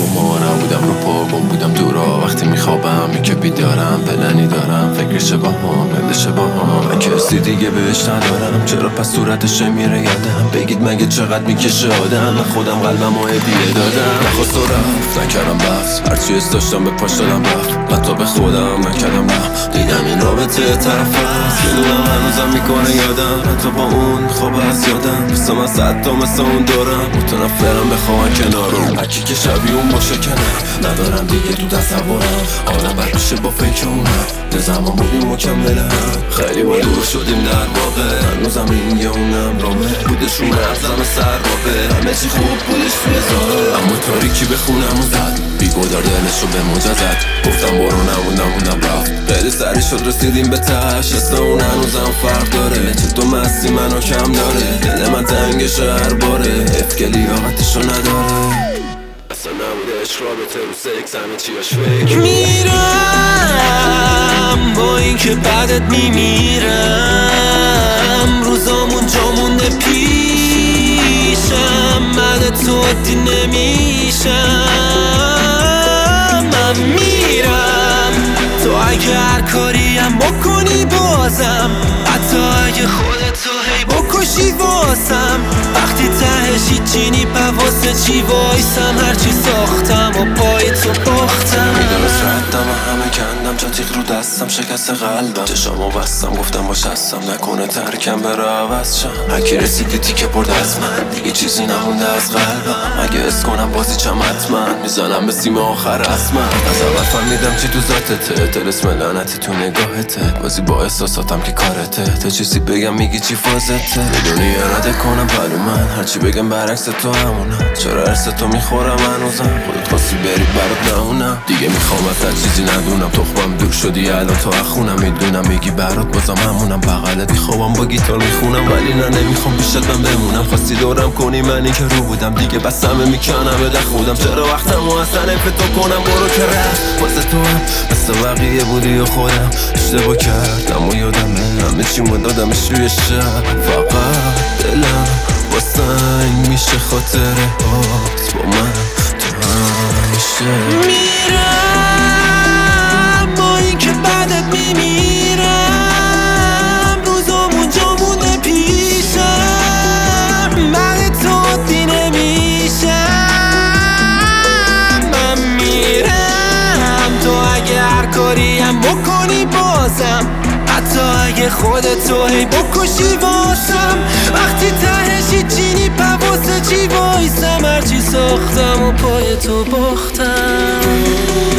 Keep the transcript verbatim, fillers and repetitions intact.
ما نبودم رو پا گم بودم دورا وقتی میخوابم می که بیدارم پلنی دارم فکرش با هم دلش با هم من کسی دیگه بهش ندارم چرا پس صورتش میره یادم بگید مگه چقدر میکشه آدم من خودم قلبم و هدیه دادم نخواست و رفت نکردم بحث هرچی اس داشتم به پاش دادم رفت حتی به خودم نکردم رفت دیدم این رابطه طرف هست میدونم هنوزم میکنه یادم حتی با اون خواب از یادم بسه من صد تا مثل اون دارم متنفرم بخوام کنارم هرکی که شبیه اون باشه کنه ندارم دیگه تو تصورم آدم بر میشه با فکر اونم ده زمان بودیم مکمله خیلی با دور شدیم در واقع هنوزم این یه اونم رامه بودشون ارزم سر واقع همه چی خوب بودش توی زاره اما تاریکی به خونم زد بیگودار دلشو به موجه زد گفتم برو نمون نمونم رفت خیلی سری شد رسیدیم به تش اسم اون هنوزم فرق داره چه تو مستی منو کم داره دل من تنگ شهر باره افکه لیاقتشو نداره اصلا نبوده عشق رابطه رو سکس همه چیاش فکر میرم با این که بعدت میمیرم روزامون جا مونده پیشم بعد تو عادی نمیشم من میرم تو اگه هر کاریم بکنی بازم حتی اگه خودتو هی بکشی واسم وقتی تهش هیچی نی واسه چی وایسم هرچی ساختم و پای تو باختم میدونست ردم و همه کندم چون تیغ رو دستم شکست قلبم چشامو بستم گفتم باش هستم نکنه ترکم بره عوض شم هرکی رسیدی تیکه برد از من دیگه چیزی نمونده از قلبم اگه اس کنم بازی چم حتما میزنم به سیم آخر اسمم از اول فهمیدم چی تو ذاتته تلسم لعنتی تو نگاهته بازی با احساساتم که کارته تا چیزی بگم میگی چی فازته میدونی اراده کنم برای من هرچی بگم برعکس تو همونم چرا ارس تو میخورم هنوزم خودت خواستی بری برات نمونم دیگه میخوام ازت چیزی ندونم تخمم دور شدی الان تو اخونم میدونم میگی برات بازم همونم بغلت میخوابم با گیتار میخونم ولی نه نمیخوام پیشت من بمونم خواستی دورم کنی من این که رو بودم دیگه بس همه میکنم بده خودم چرا وقتم و اصلا نفت تو کنم برو که رفت واسه تو هم مثل بقیه بودی و خودم اشتباه کردم و یادمه همه چیمو دادمش روی شب فقط دلم با سنگ میشه خاطره هات با من تو همیشه میرم با این که بعدت میمیرم روزامون جا مونده پیشم بعد تو عادی نمیشم من میرم تو اگه هر کاریم بکنی بازم حتی اگه خودتو هی بکشی واسم وقتی تهش هیچی نی واسه چی وایسم هرچی ساختم و پای تو باختم